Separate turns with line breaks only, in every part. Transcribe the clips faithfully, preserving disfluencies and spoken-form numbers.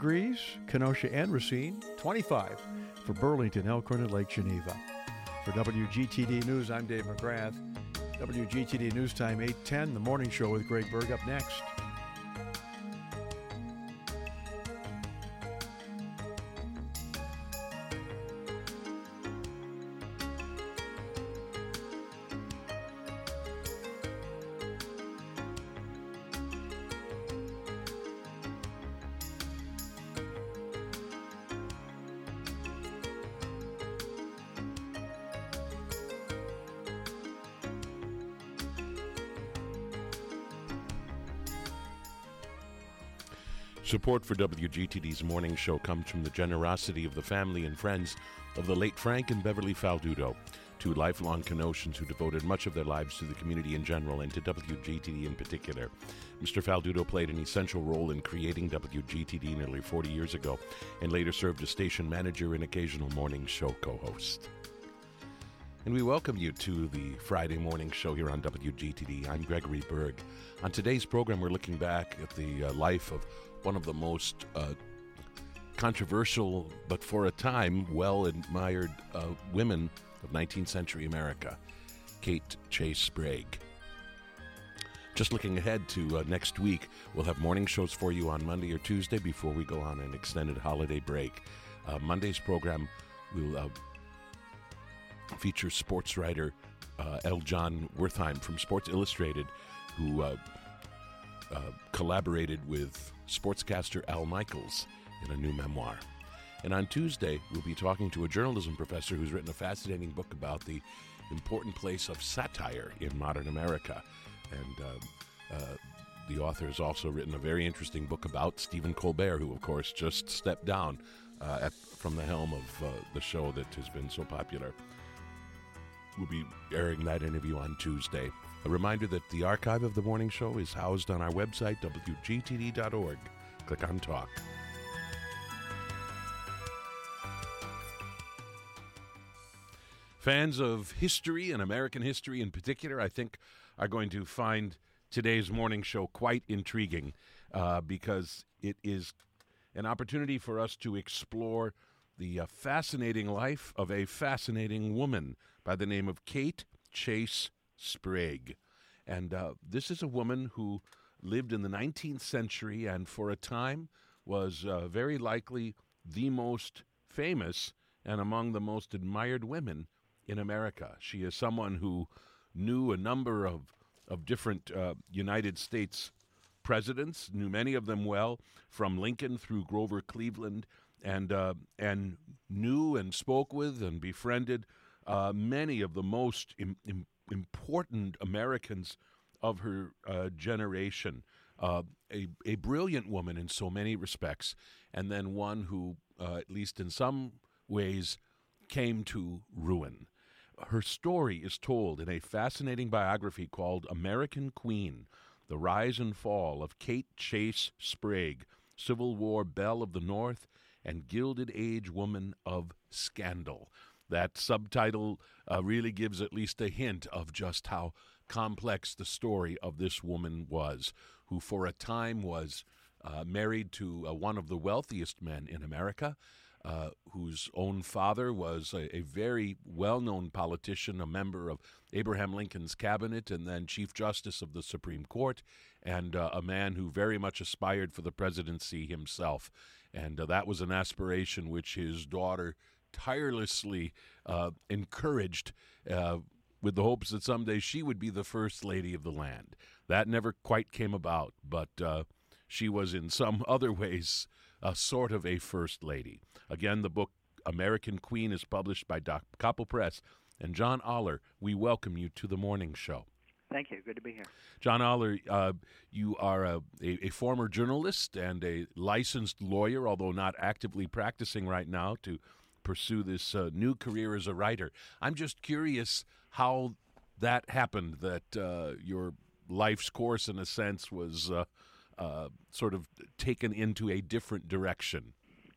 degrees, Kenosha and Racine, twenty-five for Burlington, Elkhorn, and Lake Geneva. For W G T D News, I'm Dave McGrath. W G T D News Time, eight ten, the morning show with Greg Berg up next.
Support for W G T D's morning show comes from the generosity of the family and friends of the late Frank and Beverly Faldudo, two lifelong Kenoshans who devoted much of their lives to the community in general and to W G T D in particular. Mister Faldudo played an essential role in creating W G T D nearly forty years ago and later served as station manager and occasional morning show co-host. And we welcome you to the Friday morning show here on W G T D. I'm Gregory Berg. On today's program, we're looking back at the uh, life of one of the most uh, controversial, but for a time, well-admired uh, women of nineteenth century America, Kate Chase Sprague. Just looking ahead to uh, next week, we'll have morning shows for you on Monday or Tuesday before we go on an extended holiday break. Uh, Monday's program will uh, feature sports writer uh, L. John Wertheim from Sports Illustrated, who uh, uh, collaborated with sportscaster Al Michaels in a new memoir. And on Tuesday, we'll be talking to a journalism professor who's written a fascinating book about the important place of satire in modern America. And uh, uh, the author has also written a very interesting book about Stephen Colbert, who, of course, just stepped down uh, at, from the helm of uh, the show that has been so popular. We'll be airing that interview on Tuesday. A reminder that the archive of the morning show is housed on our website, W G T D dot org. Click on Talk. Fans of history and American history in particular, I think, are going to find today's morning show quite intriguing uh, because it is an opportunity for us to explore the uh, fascinating life of a fascinating woman by the name of Kate Chase Sprague. And uh, this is a woman who lived in the nineteenth century and for a time was uh, very likely the most famous and among the most admired women in America. She is someone who knew a number of, of different uh, United States presidents, knew many of them well, from Lincoln through Grover Cleveland, and uh, and knew and spoke with and befriended uh, many of the most im- im- important Americans of her uh, generation. Uh, a, a brilliant woman in so many respects, and then one who, uh, at least in some ways, came to ruin. Her story is told in a fascinating biography called American Queen, The Rise and Fall of Kate Chase Sprague, Civil War Belle of the North, and Gilded Age Woman of Scandal. That subtitle uh, really gives at least a hint of just how complex the story of this woman was, who for a time was uh, married to uh, one of the wealthiest men in America, uh, whose own father was a, a very well-known politician, a member of Abraham Lincoln's cabinet, and then Chief Justice of the Supreme Court, and uh, a man who very much aspired for the presidency himself. And uh, that was an aspiration which his daughter tirelessly uh, encouraged uh, with the hopes that someday she would be the first lady of the land. That never quite came about, but uh, she was in some other ways a sort of a first lady. Again, the book American Queen is published by Doc Koppel Press. And John Oller, we welcome you to the morning show.
Thank you. Good to be here.
John Oller, uh, you are a, a, a former journalist and a licensed lawyer, although not actively practicing right now, to pursue this uh, new career as a writer. I'm just curious how that happened, that uh, your life's course, in a sense, was uh, uh, sort of taken into a different direction.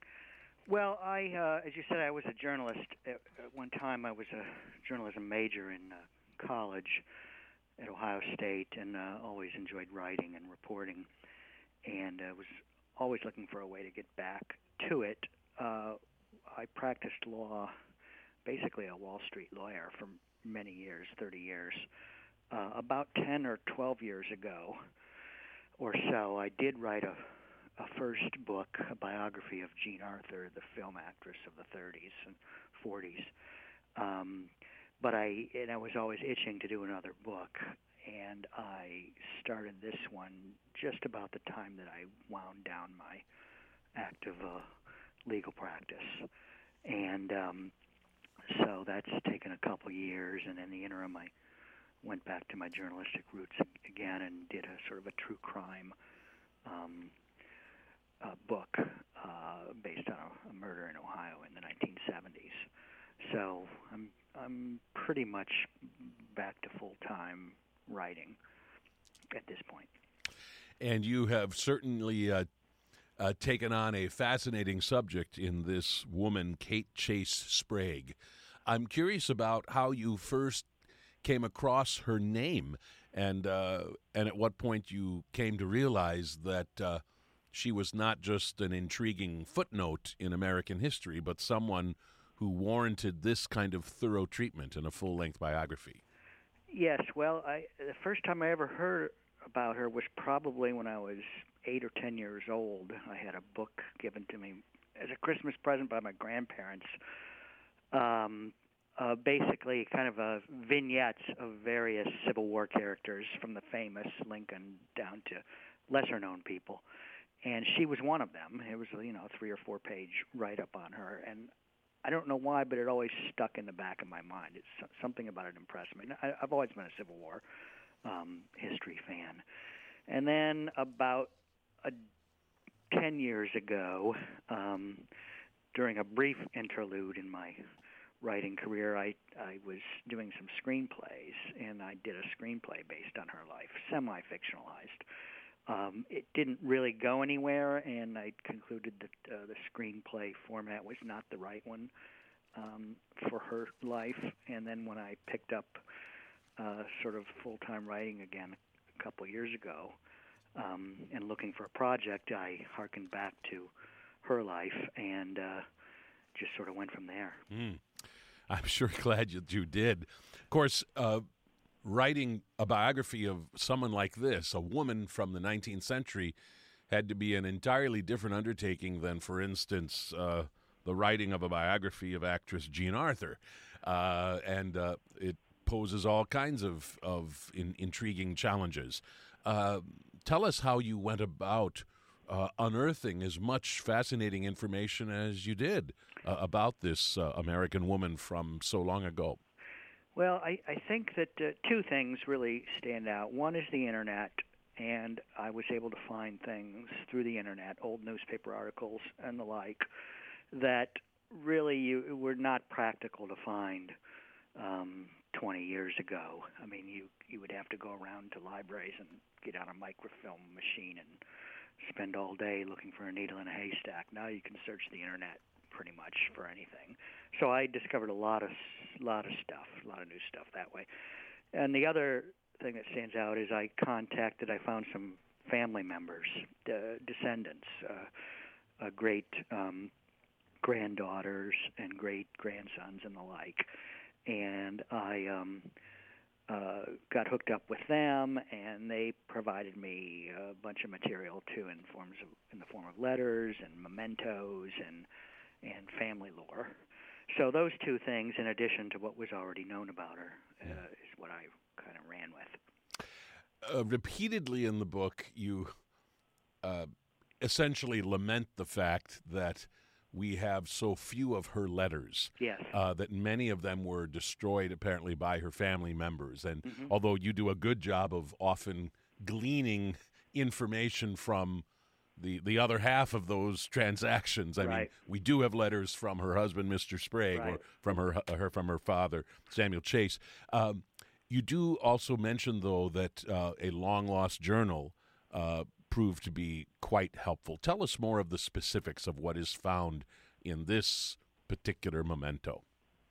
Well, I, uh, as you said, I was a journalist. At, at one time, I was a journalism major in uh, college at Ohio State, and uh, always enjoyed writing and reporting, and uh, was always looking for a way to get back to it. Uh, I practiced law, basically a Wall Street lawyer for many years, thirty years. Uh, about ten or twelve years ago or so, I did write a, a first book, a biography of Jean Arthur, the film actress of the thirties and forties. Um, but I, and I was always itching to do another book, and I started this one just about the time that I wound down my active uh, legal practice. And um, so that's taken a couple years, and in the interim I went back to my journalistic roots again and did a sort of a true crime um, uh, book uh, based on a, a murder in Ohio in the nineteen seventies. So I'm I'm pretty much back to full-time writing at this point.
And you have certainly uh, uh, taken on a fascinating subject in this woman, Kate Chase Sprague. I'm curious about how you first came across her name, and uh, and at what point you came to realize that uh, she was not just an intriguing footnote in American history, but someone who warranted this kind of thorough treatment in a full-length biography.
Yes, well, I, the first time I ever heard about her was probably when I was eight or ten years old. I had a book given to me as a Christmas present by my grandparents, um, uh, basically kind of a vignettes of various Civil War characters, from the famous Lincoln down to lesser-known people. And she was one of them. It was, you know, a three or four-page write-up on her, and I don't know why, but it always stuck in the back of my mind. It's something about it impressed me. I, I've always been a Civil War um, history fan. And then about a, ten years ago, um, during a brief interlude in my writing career, I, I was doing some screenplays, and I did a screenplay based on her life, semi-fictionalized. Um, it didn't really go anywhere, and I concluded that uh, the screenplay format was not the right one um, for her life. And then when I picked up uh, sort of full-time writing again a couple of years ago um, and looking for a project, I hearkened back to her life and uh, just sort of went from there.
Mm. I'm sure glad you, you did. Of course, uh, writing a biography of someone like this, a woman from the nineteenth century, had to be an entirely different undertaking than, for instance, uh, the writing of a biography of actress Jean Arthur. Uh, and uh, it poses all kinds of, of in, intriguing challenges. Uh, tell us how you went about uh, unearthing as much fascinating information as you did uh, about this uh, American woman from so long ago.
Well, I, I think that uh, two things really stand out. One is the Internet, and I was able to find things through the Internet, old newspaper articles and the like, that really you, were not practical to find um, twenty years ago. I mean, you, you would have to go around to libraries and get out a microfilm machine and spend all day looking for a needle in a haystack. Now you can search the Internet pretty much for anything. So I discovered a lot of lot of stuff, a lot of new stuff that way. And the other thing that stands out is I contacted, I found some family members, uh, descendants, uh, uh, great um, granddaughters and great grandsons and the like. And I um, uh, got hooked up with them, and they provided me a bunch of material too, in forms of in the form of letters and mementos and and family lore. So those two things, in addition to what was already known about her, uh, is what I kind of ran with.
Uh, repeatedly in the book, you uh, essentially lament the fact that we have so few of her letters.
Yes.
Uh, that many of them were destroyed, apparently, by her family members. And
Mm-hmm.
although you do a good job of often gleaning information from the the other half of those transactions. I
Right.
mean, we do have letters from her husband, Mister Sprague, or
Right.
from her her from her father, Samuel Chase. Um, you do also mention, though, that uh, a long-lost journal uh, proved to be quite helpful. Tell us more of the specifics of what is found in this particular memento.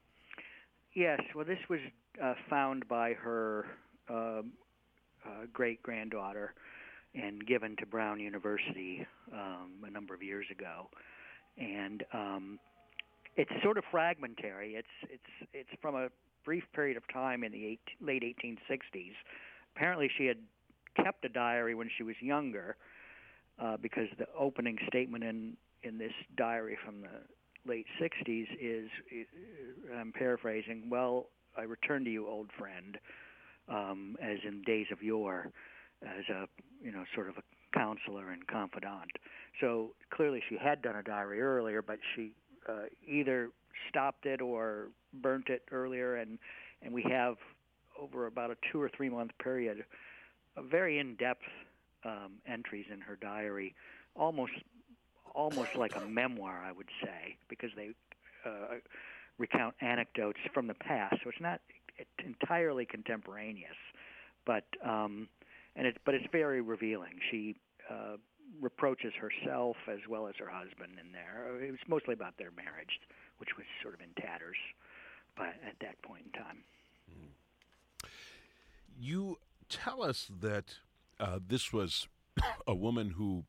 Yes, well, this was uh, found by her um uh, great-granddaughter, and given to Brown University um, a number of years ago. And um, it's sort of fragmentary. It's it's it's from a brief period of time in the eight, late eighteen sixties. Apparently, she had kept a diary when she was younger, uh, because the opening statement in in this diary from the late sixties is, I'm paraphrasing, "Well, I return to you, old friend, um, as in days of yore, as a, you know, sort of a counselor and confidant." So clearly she had done a diary earlier, but she uh, either stopped it or burnt it earlier, and, and we have, over about a two or three month period, a very in-depth um, entries in her diary, almost almost like a memoir, I would say, because they uh, recount anecdotes from the past. So it's not entirely contemporaneous, but um, and it's but it's very revealing. She uh, reproaches herself as well as her husband in there. It was mostly about their marriage, which was sort of in tatters, but at that point in time.
You tell us that uh, this was a woman who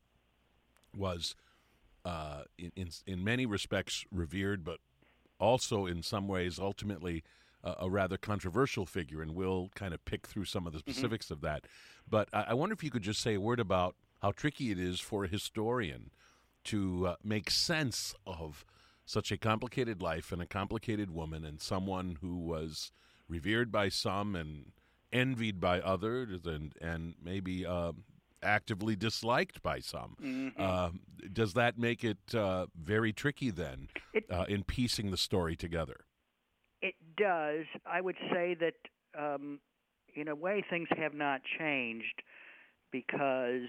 was, uh, in, in in many respects, revered, but also in some ways ultimately uh, a rather controversial figure, and we'll kind of pick through some of the specifics mm-hmm. of that. But I, I wonder if you could just say a word about how tricky it is for a historian to uh, make sense of such a complicated life and a complicated woman, and someone who was revered by some and envied by others, and and maybe uh, actively disliked by some. Mm-hmm. Uh, does that make it uh, very tricky then it, uh, in piecing the story together?
It does. I would say that um, in a way things have not changed, because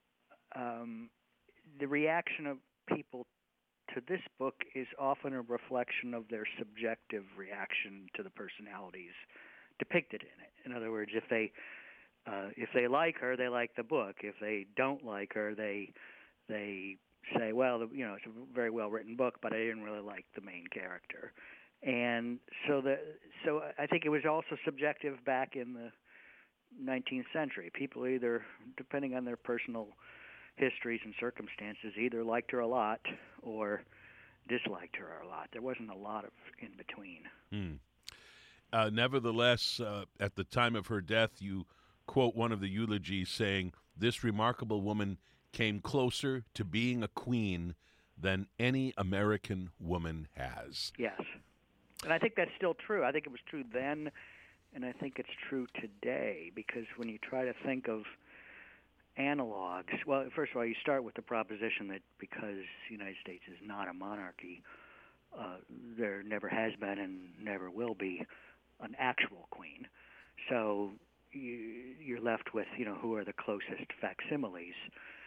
um, the reaction of people to this book is often a reflection of their subjective reaction to the personalities depicted in it. In other words, if they uh, if they like her, they like the book. If they don't like her, they they say, well, you know, it's a very well written book, but I didn't really like the main character. And so the so I think it was also subjective back in the nineteenth century. People either, depending on their personal histories and circumstances, either liked her a lot or disliked her a lot. There wasn't a lot of in between.
Hmm. Uh, nevertheless, uh, at the time of her death, you quote one of the eulogies saying, "This remarkable woman came closer to being a queen than any American woman has."
Yes. And I think that's still true. I think it was true then, and I think it's true today, because when you try to think of analogs, well, first of all, you start with the proposition that because the United States is not a monarchy, uh, there never has been and never will be an actual queen. So you, you're left with, you know, who are the closest facsimiles.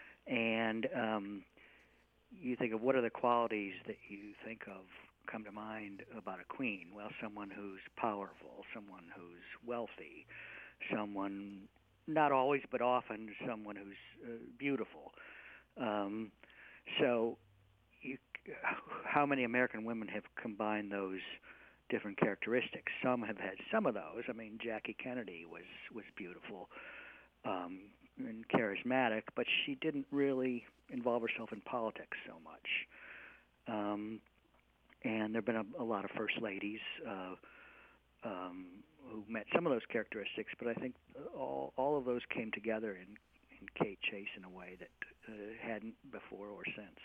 And um, you think of what are the qualities that you think of come to mind about a queen? Well, someone who's powerful, someone who's wealthy, someone, not always but often, someone who's uh, beautiful. Um, so you, how many American women have combined those different characteristics? Some have had some of those. I mean, Jackie Kennedy was, was beautiful um, and charismatic, but she didn't really involve herself in politics so much. Um, and there have been a, a lot of first ladies uh, um, who met some of those characteristics, but I think all, all of those came together in, in Kate Chase in a way that uh, hadn't before or since.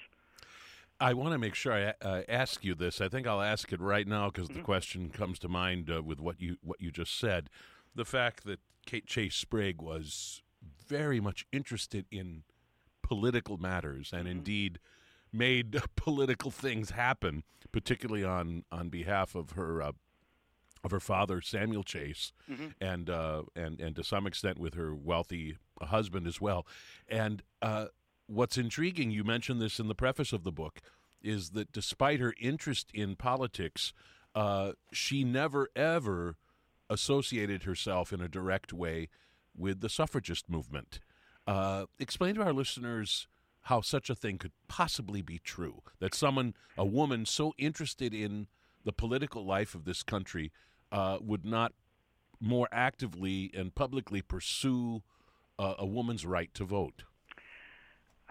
I want to make sure I uh, ask you this. I think I'll ask it right now because mm-hmm. the question comes to mind uh, with what you what you just said. The fact that Kate Chase Sprigg was very much interested in political matters and mm-hmm. indeed made political things happen, particularly on, on behalf of her uh, of her father, Samuel Chase, mm-hmm. and uh, and and to some extent with her wealthy husband as well. And uh, what's intriguing, you mentioned this in the preface of the book, is that despite her interest in politics, uh, she never, ever associated herself in a direct way with the suffragist movement. Uh, explain to our listeners how such a thing could possibly be true, that someone, a woman so interested in the political life of this country uh, would not more actively and publicly pursue uh, a woman's right to vote.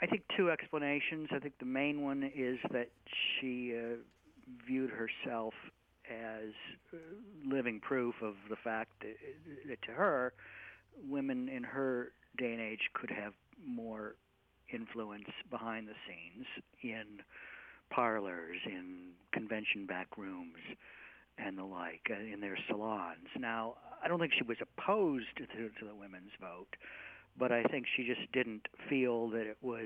I think two explanations. I think the main one is that she uh, viewed herself as uh, living proof of the fact that, that to her, women in her day and age could have more influence behind the scenes in parlors, in convention back rooms, and the like, uh, in their salons. Now, I don't think she was opposed to, to the women's vote, but I think she just didn't feel that it was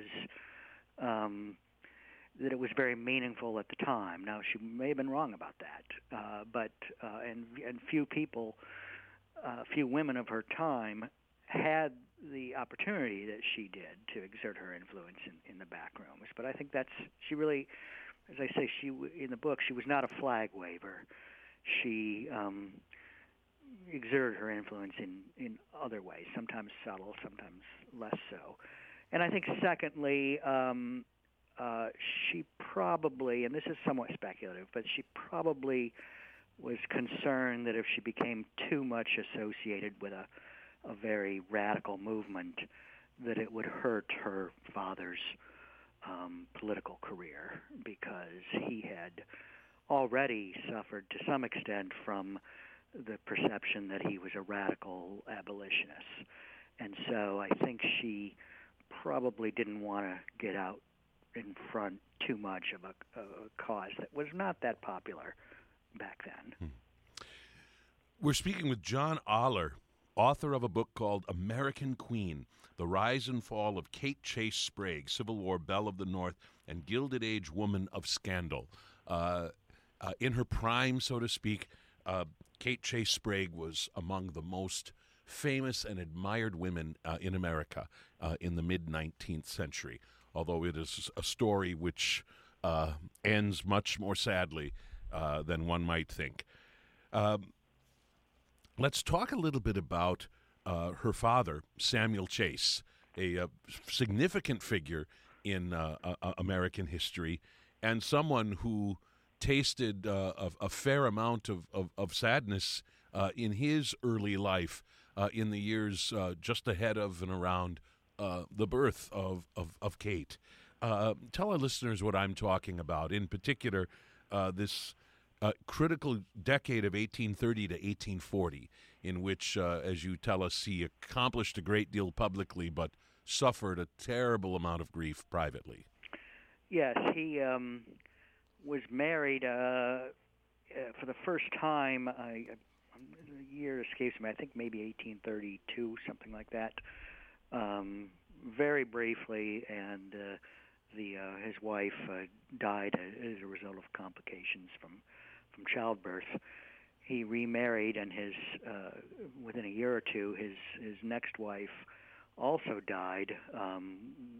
um, that it was very meaningful at the time. Now, she may have been wrong about that, uh, but uh, and and few people, uh, few women of her time had the opportunity that she did to exert her influence in, in the back rooms. But I think that's she really, as I say, she in the book she was not a flag waver. She um, exerted her influence in, in other ways, sometimes subtle, sometimes less so. And I think, secondly, um, uh, she probably, and this is somewhat speculative, but she probably was concerned that if she became too much associated with a, a very radical movement, that it would hurt her father's um, political career, because he had already suffered to some extent from the perception that he was a radical abolitionist. And so I think she probably didn't want to get out in front too much of a, a cause that was not that popular back then.
Hmm. We're speaking with John Oller, author of a book called American Queen, The Rise and Fall of Kate Chase Sprague, Civil War Belle of the North and Gilded Age Woman of Scandal. Uh, uh, in her prime, so to speak, uh, Kate Chase Sprague was among the most famous and admired women uh, in America uh, in the mid-nineteenth century, although it is a story which uh, ends much more sadly uh, than one might think. Um, let's talk a little bit about uh, her father, Samuel Chase, a, a significant figure in uh, uh, American history, and someone who tasted uh, a, a fair amount of, of, of sadness uh, in his early life uh, in the years uh, just ahead of and around uh, the birth of, of, of Kate. Uh, tell our listeners what I'm talking about, in particular uh, this uh, critical decade of eighteen thirty to eighteen forty, in which, uh, as you tell us, he accomplished a great deal publicly but suffered a terrible amount of grief privately.
Yes, he um, was married uh, uh, for the first time. I, the year escapes me. I think maybe eighteen thirty-two, something like that. Um, very briefly, and uh, the uh, his wife uh, died as a result of complications from from childbirth. He remarried, and his uh, within a year or two, his his next wife also died um,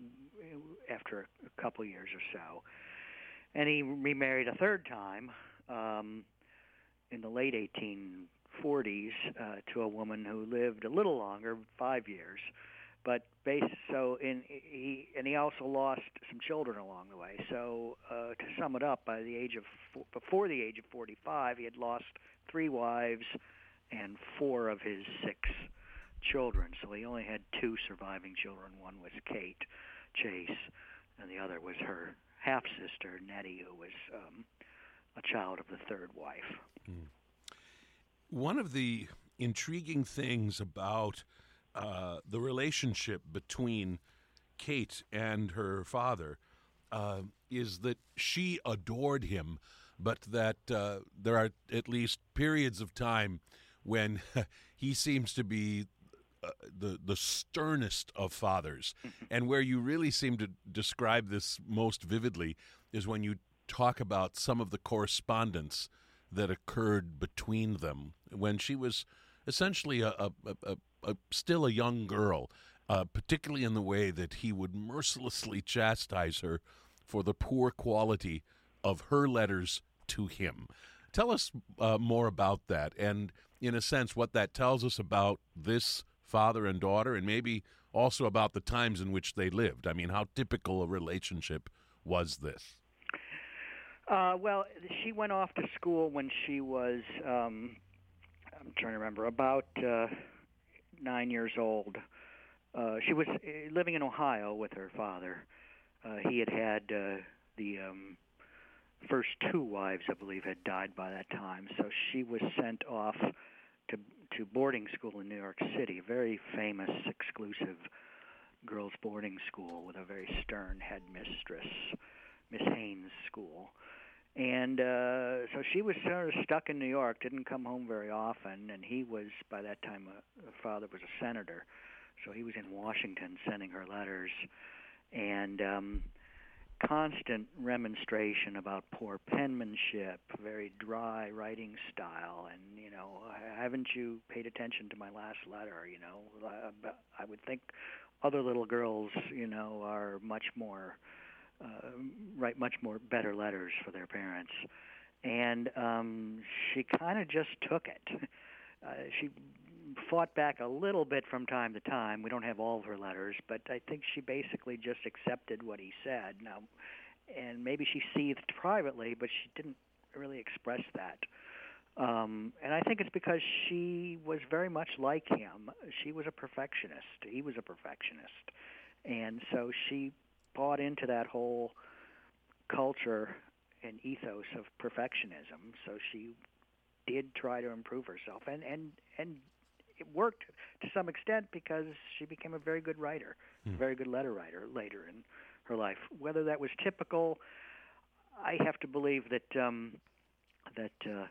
after a couple years or so. And he remarried a third time um, in the late eighteen forties uh, to a woman who lived a little longer, five years. But based, so in he and he also lost some children along the way. So uh, to sum it up, by the age of before the age of forty-five, he had lost three wives and four of his six children. So he only had two surviving children. One was Kate Chase, and the other was her half-sister, Nettie, who was um, a child of the third wife.
Mm. One of the intriguing things about uh, the relationship between Kate and her father uh, is that she adored him, but that uh, there are at least periods of time when he seems to be Uh, the the sternest of fathers. And where you really seem to describe this most vividly is when you talk about some of the correspondence that occurred between them when she was essentially a, a, a, a still a young girl, uh, particularly in the way that he would mercilessly chastise her for the poor quality of her letters to him. Tell us uh, more about that, and in a sense what that tells us about this father and daughter, and maybe also about the times in which they lived. I mean, how typical a relationship was this?
Uh, well, she went off to school when she was, um, I'm trying to remember, about uh, nine years old. Uh, she was living in Ohio with her father, uh, he had had uh, the um, first two wives, I believe, had died by that time. So she was sent off to to boarding school in New York City, a very famous, exclusive girls' boarding school with a very stern headmistress, Miss Haynes School. And uh, so she was sort of stuck in New York, didn't come home very often, and he was, by that time, uh, her father was a senator, so he was in Washington sending her letters, and um, constant remonstration about poor penmanship, very dry writing style, and, you know, haven't you paid attention to my last letter, you know? I, I would think other little girls, you know, are much more... Uh, write much more better letters for their parents, and um, she kind of just took it. Uh, she fought back a little bit from time to time. We don't have all of her letters, but I think she basically just accepted what he said. Now, and maybe she seethed privately, but she didn't really express that. Um, and I think it's because she was very much like him. She was a perfectionist. He was a perfectionist, and so she bought into that whole culture and ethos of perfectionism. So she did try to improve herself, and and and it worked to some extent because she became a very good writer, hmm. a very good letter writer later in her life. Whether that was typical, I have to believe that um, that uh,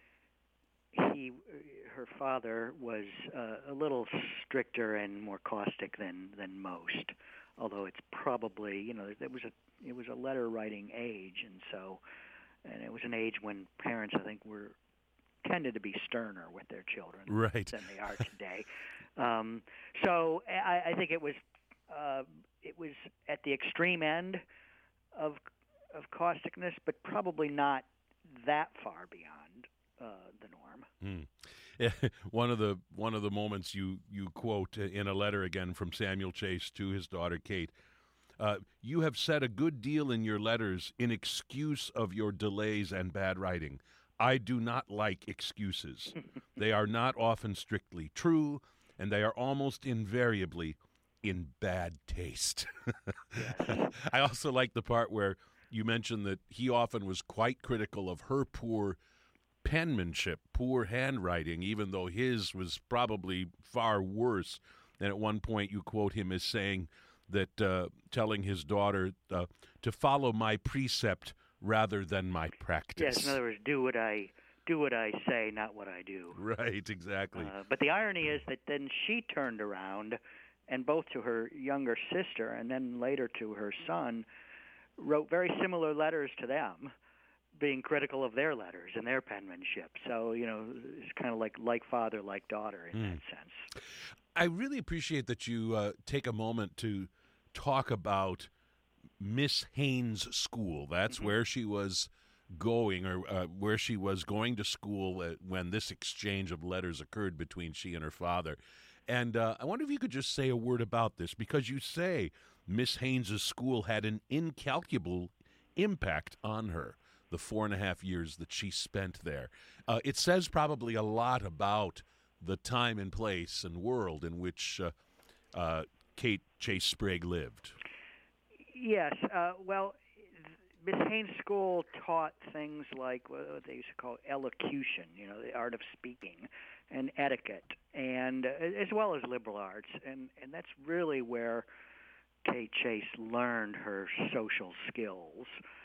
he, her father, was uh, a little stricter and more caustic than than most. Although it's probably, you know, it was a it was a letter writing age, and so, and it was an age when parents, I think, were tended to be sterner with their children
right.
than they are today. um, so I, I think it was uh, it was at the extreme end of of causticness, but probably not that far beyond uh, the norm.
Mm. One of the one of the moments you, you quote in a letter again from Samuel Chase to his daughter Kate, uh, you have said a good deal in your letters in excuse of your delays and bad writing. I do not like excuses. They are not often strictly true, and they are almost invariably in bad taste.
Yes.
I also like the part where you mentioned that he often was quite critical of her poor penmanship, poor handwriting, even though his was probably far worse. And at one point you quote him as saying that, uh, telling his daughter uh, to follow my precept rather than my practice.
Yes, in other words, do what I do what I say, not what I do.
Right, exactly.
Uh, but the irony is that then she turned around, and both to her younger sister and then later to her son, wrote very similar letters to them, being critical of their letters and their penmanship. So, you know, it's kind of like like father, like daughter in mm. that sense.
I really appreciate that you uh, take a moment to talk about Miss Haynes School. That's mm-hmm. where she was going, or uh, where she was going to school uh, when this exchange of letters occurred between she and her father. And uh, I wonder if you could just say a word about this, because you say Miss Haynes' school had an incalculable impact on her, the four and a half years that she spent there. Uh, it says probably a lot about the time and place and world in which uh, uh, Kate Chase Sprague lived.
Yes. Uh, well, Miss Haynes' school taught things like what they used to call elocution, you know, the art of speaking, and etiquette, and uh, as well as liberal arts. And, and that's really where Kate Chase learned her social skills.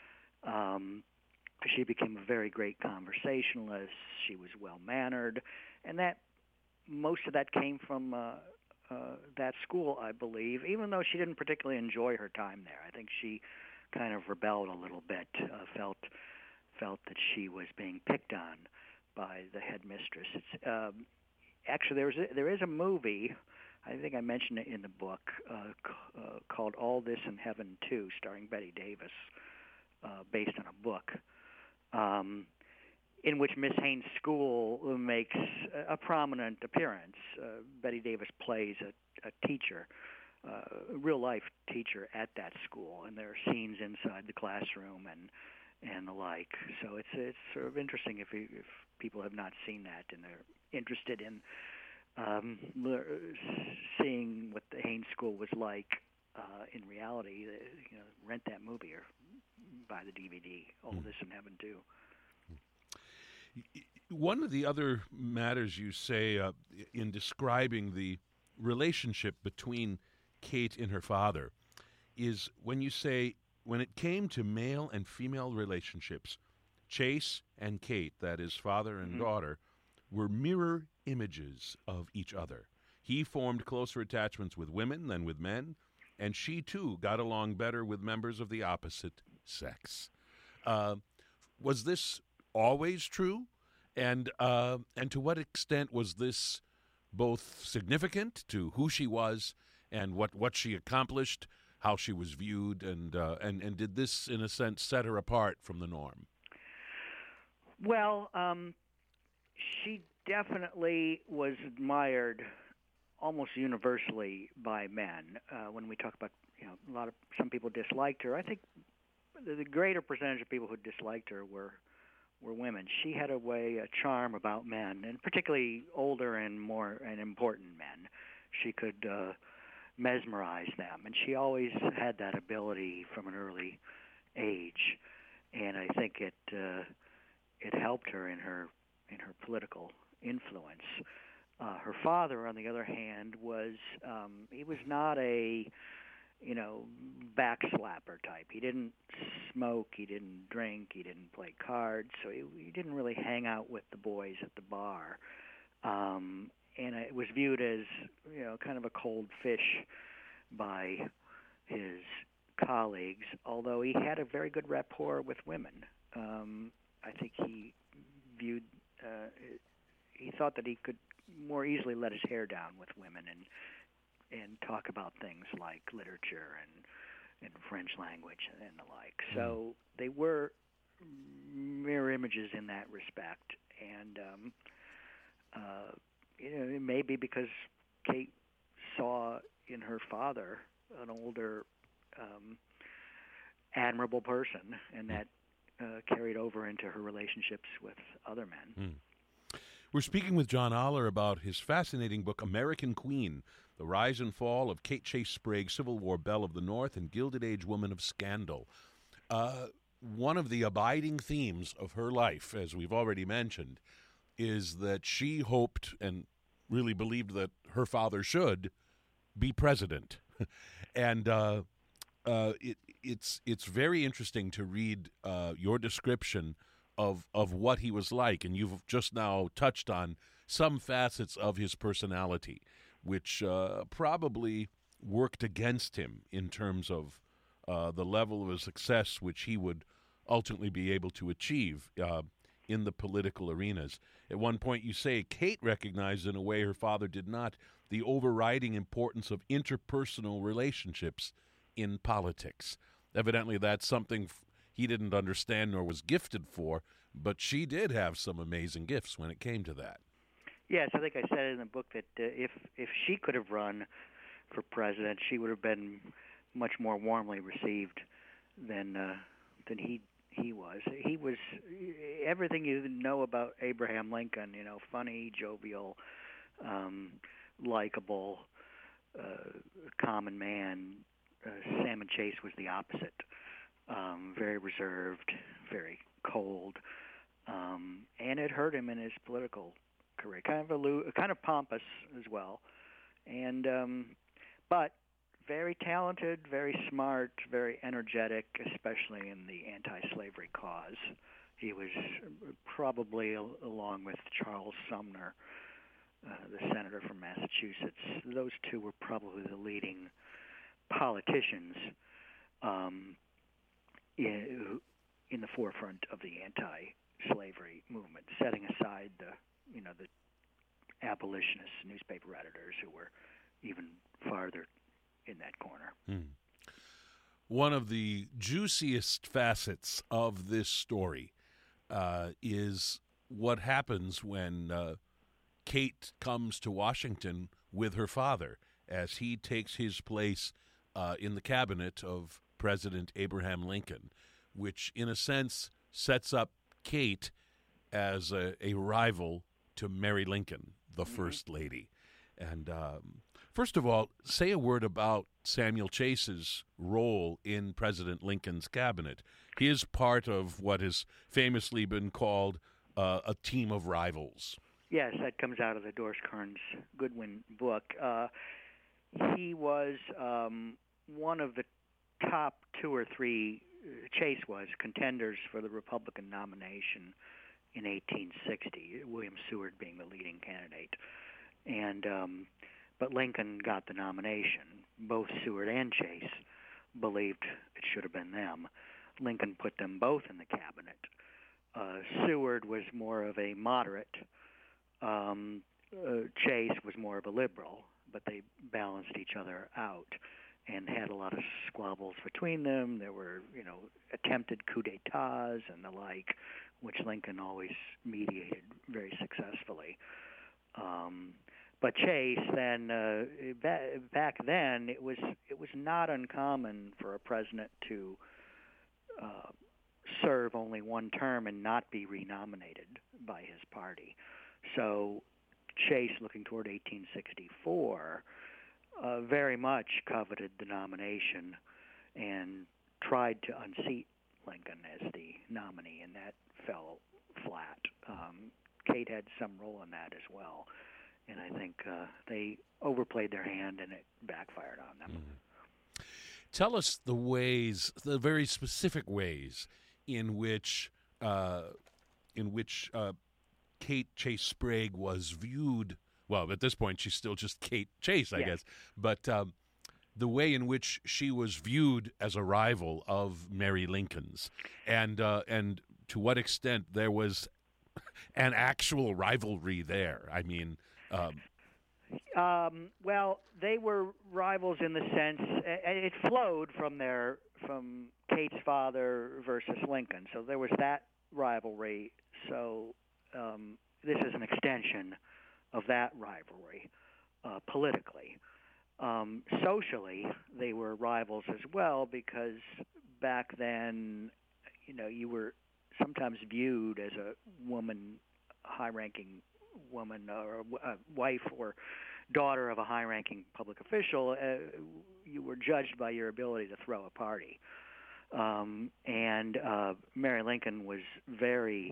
Um, she became a very great conversationalist. She was well-mannered, and that most of that came from uh, uh, that school, I believe, even though she didn't particularly enjoy her time there. I think she kind of rebelled a little bit, uh, felt felt that she was being picked on by the headmistress. It's, um, actually, there, was a, there is a movie, I think I mentioned it in the book, uh, c- uh, called All This in Heaven two, starring Betty Davis, uh, based on a book, um, in which Miss Haynes' school makes a prominent appearance. Uh, Betty Davis plays a, a teacher, uh, a real-life teacher at that school, and there are scenes inside the classroom and and the like. So it's it's sort of interesting if you, if people have not seen that and they're interested in um, seeing what the Haynes School was like. uh, in reality, uh, you know, rent that movie or buy the D V D. All
Mm.
this in heaven too.
One of the other matters you say uh, in describing the relationship between Kate and her father is when you say, when it came to male and female relationships, Chase and Kate, that is father and
Mhm.
daughter, were mirror images of each other. He formed closer attachments with women than with men, and she too got along better with members of the opposite sex. Uh, was this always true? And uh, and to what extent was this both significant to who she was and what, what she accomplished, how she was viewed, and uh, and and did this in a sense set her apart from the norm?
Well, um, she definitely was admired almost universally by men. Uh, when we talk about, you know, a lot of some people disliked her. I think the, the greater percentage of people who disliked her were were women. She had a way, a charm about men, and particularly older and more and important men. She could uh, mesmerize them, and she always had that ability from an early age. And I think it uh, it helped her in her in her political influence. Uh, her father, on the other hand, was um, he was not a you know backslapper type. He didn't smoke, he didn't drink, he didn't play cards, so he, he didn't really hang out with the boys at the bar. Um, and it was viewed as you know kind of a cold fish by his colleagues, although he had a very good rapport with women. Um, I think he viewed, uh, he thought that he could more easily let his hair down with women and and talk about things like literature and, and French language and the like. So they were mirror images in that respect. And, um, uh, you know, it may be because Kate saw in her father an older, um, admirable person, and that uh, carried over into her relationships with other men.
Mm. We're speaking with John Aller about his fascinating book, American Queen, The Rise and Fall of Kate Chase Sprague, Civil War Belle of the North and Gilded Age Woman of Scandal. Uh, one of the abiding themes of her life, as we've already mentioned, is that she hoped and really believed that her father should be president. and uh, uh, it, it's it's very interesting to read uh, your description of of what he was like, and you've just now touched on some facets of his personality, which uh, probably worked against him in terms of uh, the level of success which he would ultimately be able to achieve uh, in the political arenas. At one point you say Kate recognized in a way her father did not the overriding importance of interpersonal relationships in politics. Evidently that's something f- he didn't understand nor was gifted for, but she did have some amazing gifts when it came to that.
Yes, I think I said in the book that uh, if if she could have run for president, she would have been much more warmly received than uh, than he he was. He was everything you know about Abraham Lincoln. You know, funny, jovial, um, likable, uh, common man. Uh, Salmon Chase was the opposite. Um, very reserved, very cold, um, and it hurt him in his political career. Kind of aloof, kind of pompous as well, and um, but very talented, very smart, very energetic, especially in the anti-slavery cause. He was probably, along with Charles Sumner, uh, the senator from Massachusetts, those two were probably the leading politicians um, in, in the forefront of the anti-slavery movement, setting aside the, you know, the abolitionists, newspaper editors who were even farther in that corner.
Hmm. One of the juiciest facets of this story uh, is what happens when uh, Kate comes to Washington with her father as he takes his place uh, in the cabinet of President Abraham Lincoln, which in a sense sets up Kate as a, a rival to Mary Lincoln, the mm-hmm. First Lady. And um, First of all, say a word about Samuel Chase's role in President Lincoln's cabinet. He is part of what has famously been called uh, a team of rivals.
Yes, that comes out of the Doris Kearns Goodwin book. Uh, he was um, one of the top two or three, Chase was, contenders for the Republican nomination in eighteen sixty, William Seward being the leading candidate. And um, but Lincoln got the nomination. Both Seward and Chase believed it should have been them. Lincoln put them both in the cabinet. Uh, Seward was more of a moderate. Um, uh, Chase was more of a liberal, but they balanced each other out and had a lot of squabbles between them. There were, you know, attempted coup d'etats and the like, which Lincoln always mediated very successfully. Um, But Chase, then uh, ba- back then, it was it was not uncommon for a president to uh, serve only one term and not be renominated by his party. So Chase, looking toward eighteen sixty-four, uh, very much coveted the nomination and tried to unseat Lincoln as the nominee, and that fell flat. Um, Kate had some role in that as well. And I think uh, they overplayed their hand, and it backfired on them.
Mm-hmm. Tell us the ways, the very specific ways in which, uh, in which uh, Kate Chase Sprague was viewed. Well, at this point, she's still just Kate Chase, I
yeah.
guess. But um, the way in which she was viewed as a rival of Mary Lincoln's, and uh, and to what extent there was an actual rivalry there. I mean. Um,
um, well, they were rivals in the sense, and it flowed from their from Kate's father versus Lincoln. So there was that rivalry. So um, this is an extension of that rivalry uh, politically. Um, socially, they were rivals as well because back then, you know, you were sometimes viewed as a woman, high-ranking woman or a wife or daughter of a high-ranking public official. Uh, you were judged by your ability to throw a party. Um, and uh, Mary Lincoln was very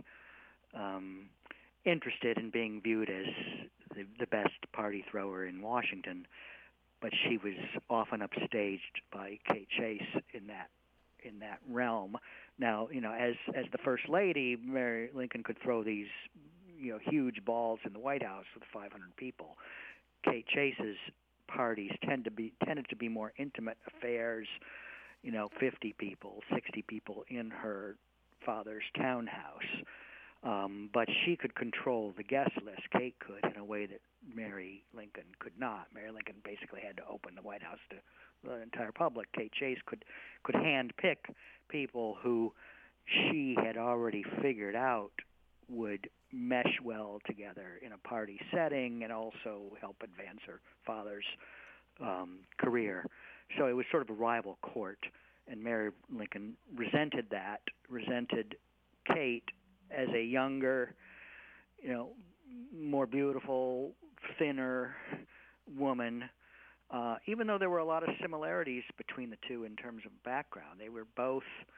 um, interested in being viewed as the, the best party thrower in Washington, but she was often upstaged by Kate Chase in that in that realm. Now, you know, as as the First Lady, Mary Lincoln could throw these, you know, huge balls in the White House with five hundred people. Kate Chase's parties tend to be tended to be more intimate affairs, you know, fifty people, sixty people in her father's townhouse. Um, but she could control the guest list. Kate could in a way that Mary Lincoln could not. Mary Lincoln basically had to open the White House to the entire public. Kate Chase could could hand pick people who she had already figured out would mesh well together in a party setting and also help advance her father's um, career. So it was sort of a rival court, and Mary Lincoln resented that, resented Kate as a younger, you know, more beautiful, thinner woman, uh, even though there were a lot of similarities between the two in terms of background. They were both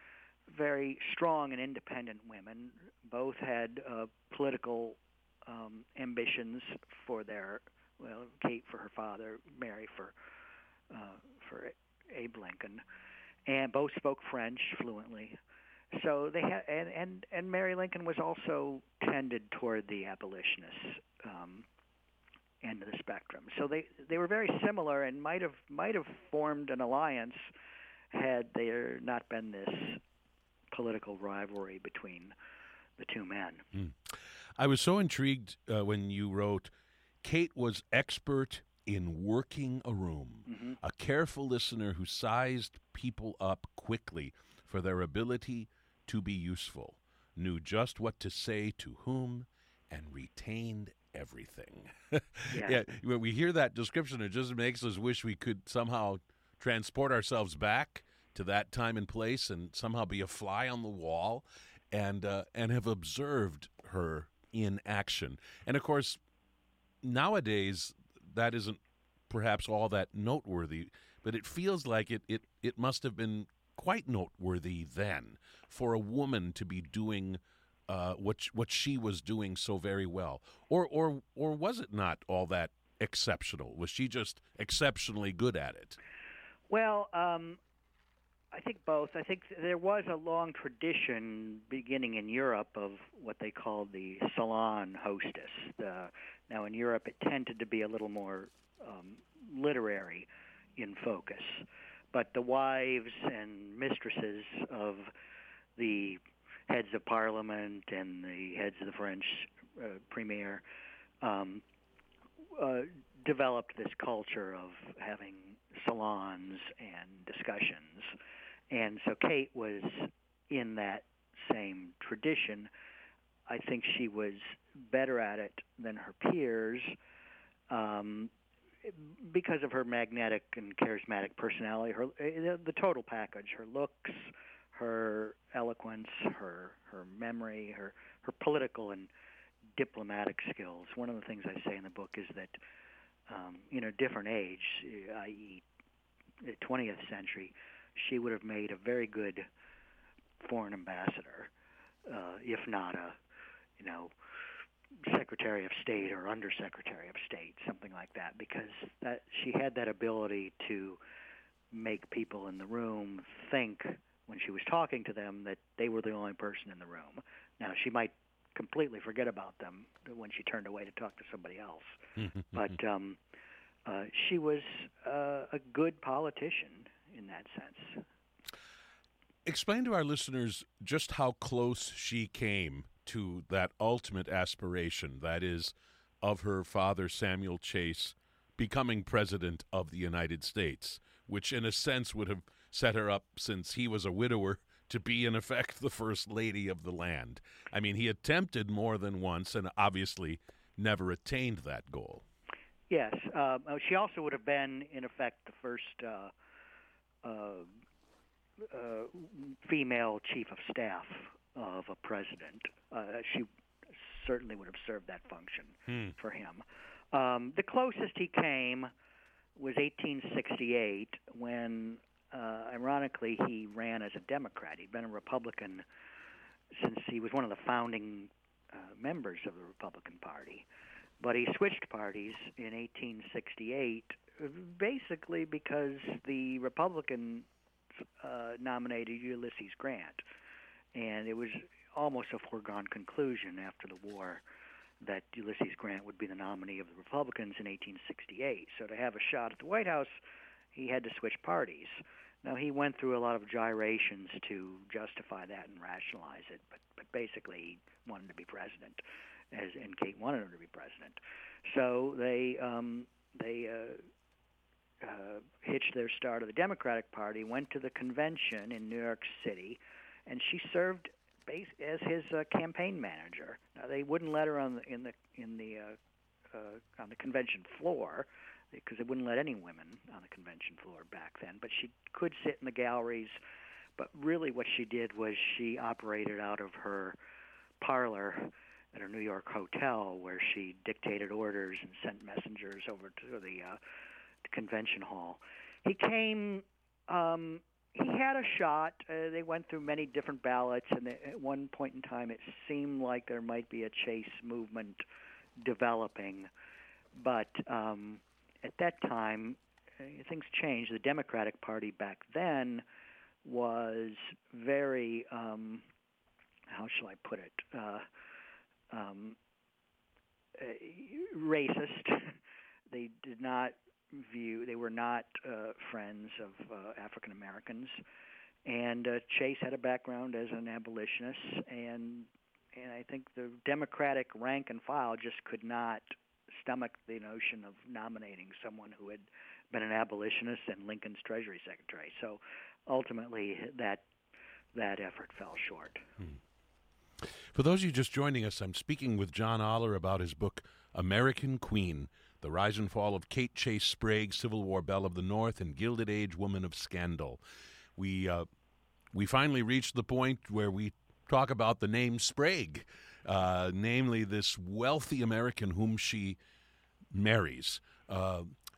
very strong and independent women. Both had uh, political um, ambitions for their, well, Kate for her father, Mary for uh, for Abe Lincoln, and both spoke French fluently. So they had, and, and and Mary Lincoln was also tended toward the abolitionist um, end of the spectrum. So they they were very similar and might have might have formed an alliance had there not been this political rivalry between the two men.
Mm. I was so intrigued uh, when you wrote, Kate was expert in working a room, mm-hmm. a careful listener who sized people up quickly for their ability to be useful, knew just what to say to whom, and retained everything. Yeah. Yeah, when we hear that description, it just makes us wish we could somehow transport ourselves back to that time and place and somehow be a fly on the wall and uh, and have observed her in action. And, of course, nowadays that isn't perhaps all that noteworthy, but it feels like it, it, it must have been quite noteworthy then for a woman to be doing uh, what what she was doing so very well. Or or or was it not all that exceptional? Was she just exceptionally good at it?
Well, um, I think both. I think there was a long tradition beginning in Europe of what they called the salon hostess. The, now, in Europe, it tended to be a little more um, literary in focus. But the wives and mistresses of the heads of parliament and the heads of the French uh, premier um, uh, developed this culture of having salons and discussions. And so Kate was in that same tradition. I think she was better at it than her peers um, because of her magnetic and charismatic personality, her the total package, her looks, her eloquence, her her memory, her, her political and diplomatic skills. One of the things I say in the book is that um, in a different age, that is the twentieth century, she would have made a very good foreign ambassador, uh, if not a, you know, Secretary of State or Undersecretary of State, something like that, because that she had that ability to make people in the room think when she was talking to them that they were the only person in the room. Now, she might completely forget about them when she turned away to talk to somebody else, but um, uh, she was uh, a good politician in that sense.
Explain to our listeners just how close she came to that ultimate aspiration, that is, of her father, Samuel Chase, becoming president of the United States, which in a sense would have set her up, since he was a widower, to be in effect the first lady of the land. I mean, he attempted more than once and obviously never attained that goal.
Yes. Uh, she also would have been, in effect, the first uh, uh, uh, female chief of staff of a president. Uh, she certainly would have served that function hmm. for him. Um, the closest he came was eighteen sixty-eight when, uh, ironically, he ran as a Democrat. He'd been a Republican since he was one of the founding uh, members of the Republican Party. But he switched parties in eighteen sixty-eight basically because the Republicans uh, nominated Ulysses Grant. And it was almost a foregone conclusion after the war that Ulysses Grant would be the nominee of the Republicans in eighteen sixty-eight. So to have a shot at the White House, he had to switch parties. Now, he went through a lot of gyrations to justify that and rationalize it, but, but basically he wanted to be president, as and Kate wanted him to be president. So they um, they uh, uh, hitched their start of the Democratic Party, went to the convention in New York City, and she served base, as his uh, campaign manager. Now, they wouldn't let her on the, in the in the uh, uh, on the convention floor because they wouldn't let any women on the convention floor back then. But she could sit in the galleries. But really, what she did was she operated out of her parlor at her New York hotel, where she dictated orders and sent messengers over to the, uh, the convention hall. He came. Um, He had a shot. Uh, they went through many different ballots, and they, at one point in time it seemed like there might be a Chase movement developing. But um, at that time, uh, things changed. The Democratic Party back then was very, um, how shall I put it, uh, um, uh, racist. They did not view, they were not uh, friends of uh, African Americans, and uh, Chase had a background as an abolitionist, and and I think the Democratic rank and file just could not stomach the notion of nominating someone who had been an abolitionist and Lincoln's Treasury Secretary. So ultimately, that that effort fell short.
Hmm. For those of you just joining us, I'm speaking with John Oller about his book, American Queen: The Rise and Fall of Kate Chase Sprague, Civil War Belle of the North and Gilded Age Woman of Scandal. We uh, we finally reached the point where we talk about the name Sprague, uh, namely this wealthy American whom she marries. Uh,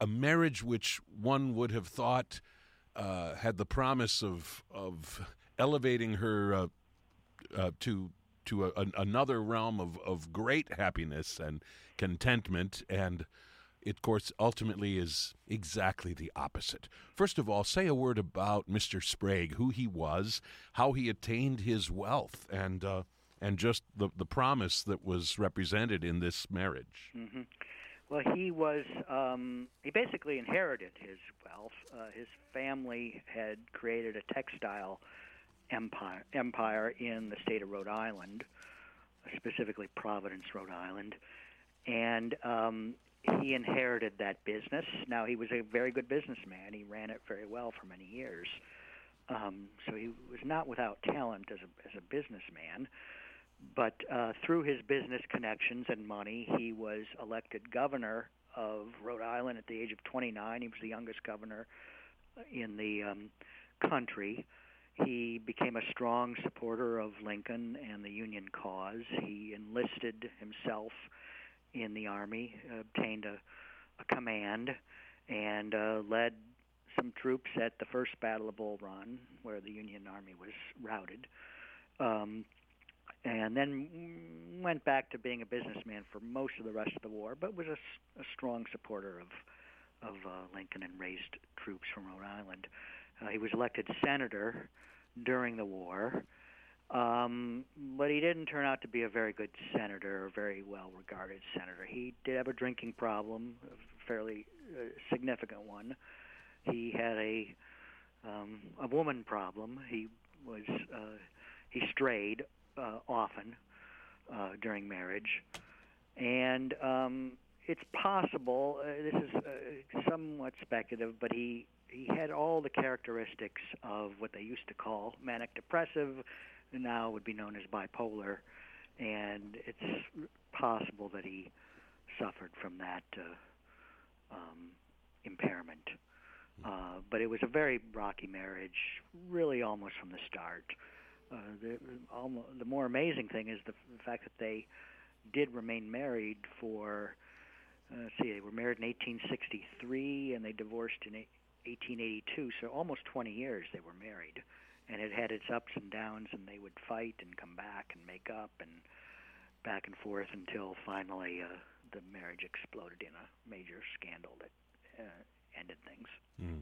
a marriage which one would have thought uh, had the promise of of elevating her uh, uh, to to a, an, another realm of, of great happiness and contentment, and it, of course, ultimately is exactly the opposite. First of all, say a word about Mister Sprague, who he was, how he attained his wealth, and uh, and just the, the promise that was represented in this marriage.
Mm-hmm. Well, he was, um, he basically inherited his wealth. Uh, his family had created a textile empire, empire in the state of Rhode Island, specifically Providence, Rhode Island. And um, he inherited that business. Now, he was a very good businessman. He ran it very well for many years. Um, so he was not without talent as a, as a businessman. But uh, through his business connections and money, he was elected governor of Rhode Island at the age of twenty-nine. He was the youngest governor in the um, country. He became a strong supporter of Lincoln and the Union cause. He enlisted himself in the Army, obtained a, a command, and uh, led some troops at the first Battle of Bull Run, where the Union Army was routed. Um, and then went back to being a businessman for most of the rest of the war, but was a, a strong supporter of of uh, Lincoln and raised troops from Rhode Island. Uh, he was elected senator during the war, um, but he didn't turn out to be a very good senator, or very well-regarded senator. He did have a drinking problem, a fairly uh, significant one. He had a um, a woman problem. He was uh, he strayed Uh, often uh, during marriage, and um, it's possible. Uh, this is uh, somewhat speculative, but he he had all the characteristics of what they used to call manic depressive, now would be known as bipolar, and it's possible that he suffered from that uh, um, impairment. Uh, but it was a very rocky marriage, really almost from the start. Uh, the, almost, the more amazing thing is the, the fact that they did remain married for, uh, let's see, they were married in eighteen sixty-three and they divorced in eighteen eighty-two, so almost twenty years they were married. And it had its ups and downs, and they would fight and come back and make up and back and forth until finally uh, the marriage exploded in a major scandal that uh, ended things.
Mm.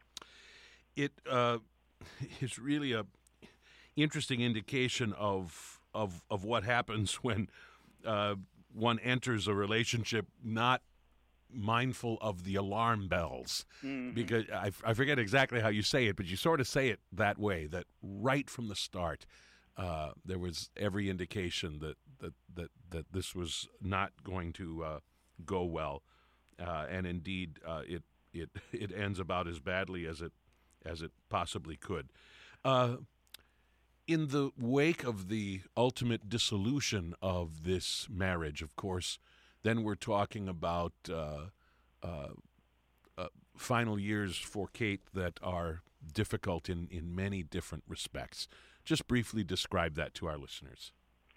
It uh, is really a interesting indication of of of what happens when uh, one enters a relationship not mindful of the alarm bells. Mm-hmm. Because I, I forget exactly how you say it, but you sort of say it that way, that right from the start uh, there was every indication that that, that, that this was not going to uh, go well, uh, and indeed uh, it it it ends about as badly as it as it possibly could. Uh, In the wake of the ultimate dissolution of this marriage, of course, then we're talking about uh, uh, uh, final years for Kate that are difficult in, in many different respects. Just briefly describe that to our listeners.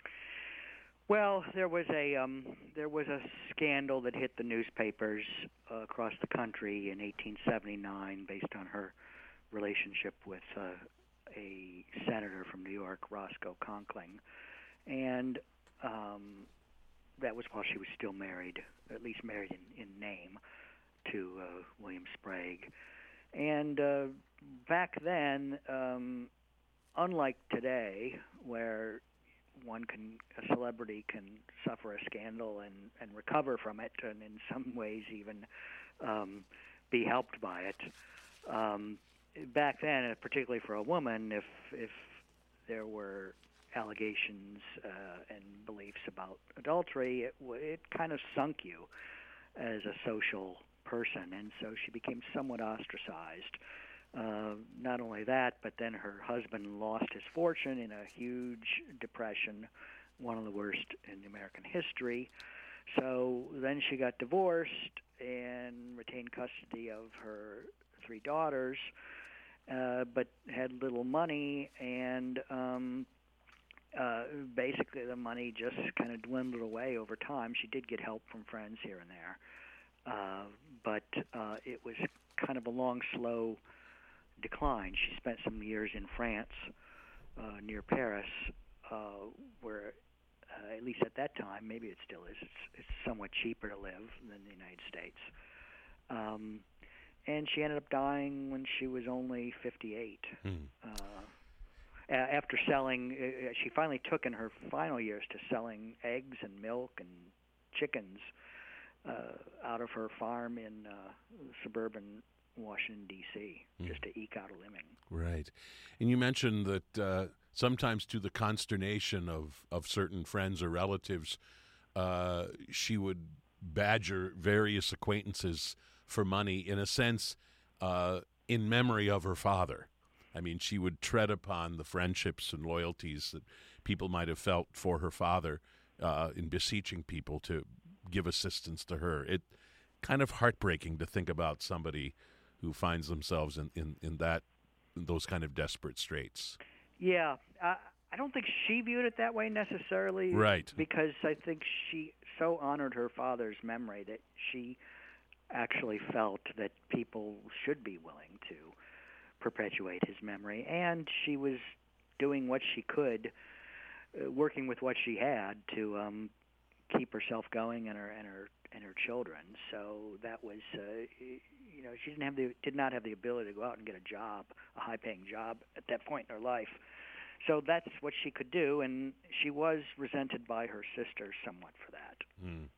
Well, there was a um, there was a scandal that hit the newspapers uh, across the country in eighteen seventy-nine based on her relationship with Uh, a senator from New York, Roscoe Conkling, and um, that was while she was still married, at least married in, in name, to uh, William Sprague. And uh, back then, um, unlike today, where one can, a celebrity can suffer a scandal and, and recover from it, and in some ways even um, be helped by it. Um, Back then, particularly for a woman, if if there were allegations uh, and beliefs about adultery, it, it kind of sunk you as a social person, and so she became somewhat ostracized. Uh, not only that, but then her husband lost his fortune in a huge depression, one of the worst in American history. So then she got divorced and retained custody of her three daughters. Uh, but had little money, and um, uh, basically the money just kind of dwindled away over time. She did get help from friends here and there, uh, but uh, it was kind of a long, slow decline. She spent some years in France, uh, near Paris, uh, where, uh, at least at that time, maybe it still is, it's, it's somewhat cheaper to live than the United States. Um, and she ended up dying when she was only fifty-eight. Mm. Uh, after selling, uh, she finally took in her final years to selling eggs and milk and chickens uh, out of her farm in uh, suburban Washington, D C, mm. just to eke out a living.
Right. And you mentioned that uh, sometimes to the consternation of, of certain friends or relatives, uh, she would badger various acquaintances for money, in a sense, uh, in memory of her father. I mean, she would tread upon the friendships and loyalties that people might have felt for her father uh, in beseeching people to give assistance to her. It kind of heartbreaking to think about somebody who finds themselves in, in, in that in those kind of desperate straits.
Yeah, uh, I don't think she viewed it that way necessarily.
Right.
Because I think she so honored her father's memory that she actually felt that people should be willing to perpetuate his memory, and she was doing what she could, uh, working with what she had to um, keep herself going and her and her and her children. So that was, uh, you know, she didn't have the did not have the ability to go out and get a job, a high-paying job at that point in her life. So that's what she could do, and she was resented by her sister somewhat for that.
Mm.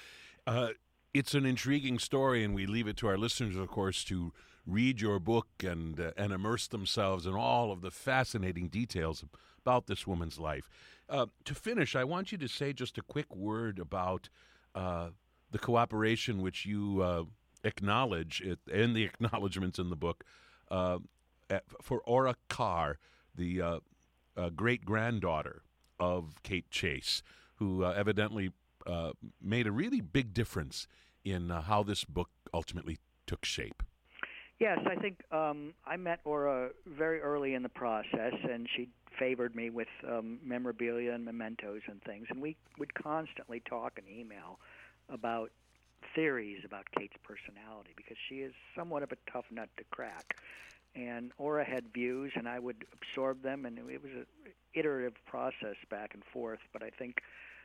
Uh, it's an intriguing story, and we leave it to our listeners, of course, to read your book and uh, and immerse themselves in all of the fascinating details about this woman's life. Uh, to finish, I want you to say just a quick word about uh, the cooperation which you uh, acknowledge it, and the acknowledgments in the book uh, at, for Ora Carr, the uh, uh, great-granddaughter of Kate Chase, who uh, evidently uh, made a really big difference in uh, how this book ultimately took shape.
Yes, I think um, I met Ora very early in the process, and she favored me with um, memorabilia and mementos and things, and we would constantly talk and email about theories about Kate's personality, because she is somewhat of a tough nut to crack. And Ora had views, and I would absorb them, and it was an iterative process back and forth, but I think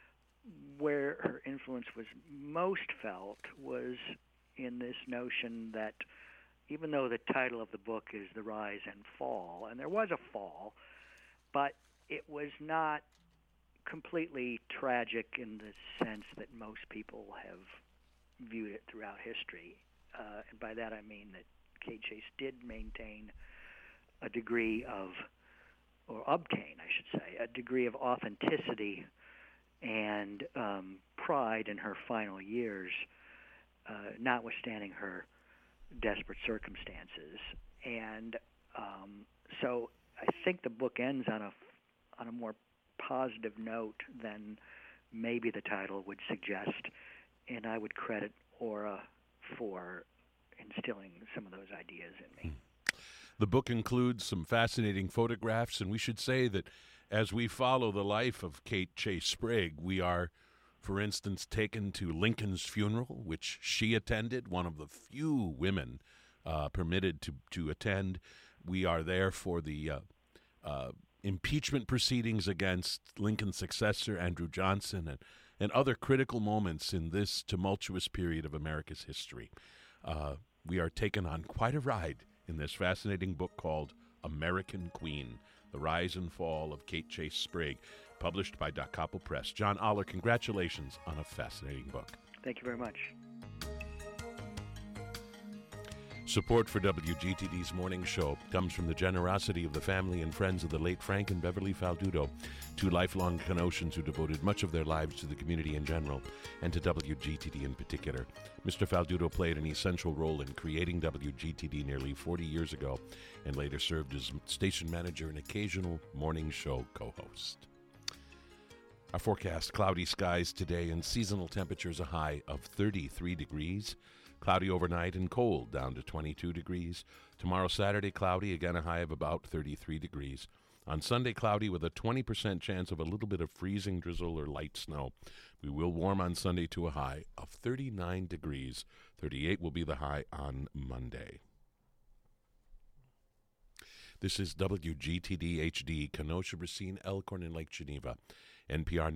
where her influence was most felt was in this notion that even though the title of the book is The Rise and Fall, and there was a fall, but it was not completely tragic in the sense that most people have viewed it throughout history. Uh, and by that I mean that Kate Chase did maintain a degree of, or obtain, I should say, a degree of authenticity and um, pride in her final years, uh, notwithstanding her desperate circumstances. And um, so I think the book ends on a on a more positive note than maybe the title would suggest, and I would credit Ora for instilling some of those ideas in me.
The book includes some fascinating photographs, and we should say that as we follow the life of Kate Chase Sprague, we are, for instance, taken to Lincoln's funeral, which she attended, one of the few women uh, permitted to, to attend. We are there for the uh, uh, impeachment proceedings against Lincoln's successor, Andrew Johnson, and, and other critical moments in this tumultuous period of America's history. Uh, we are taken on quite a ride in this fascinating book called American Queen, The Rise and Fall of Kate Chase Sprague, published by Da Capo Press. John Oller, congratulations on a fascinating book.
Thank you very much.
Support for W G T D's Morning Show comes from the generosity of the family and friends of the late Frank and Beverly Faldudo, two lifelong Kenosans who devoted much of their lives to the community in general and to W G T D in particular. Mister Faldudo played an essential role in creating W G T D nearly forty years ago and later served as station manager and occasional morning show co-host. Our forecast: cloudy skies today and seasonal temperatures a high of thirty-three degrees. Cloudy overnight and cold, down to twenty-two degrees. Tomorrow, Saturday, cloudy, again a high of about thirty-three degrees. On Sunday, cloudy with a twenty percent chance of a little bit of freezing drizzle or light snow. We will warm on Sunday to a high of thirty-nine degrees. thirty-eight will be the high on Monday. This is W G T D H D, Kenosha, Racine, Elkhorn, and Lake Geneva. N P R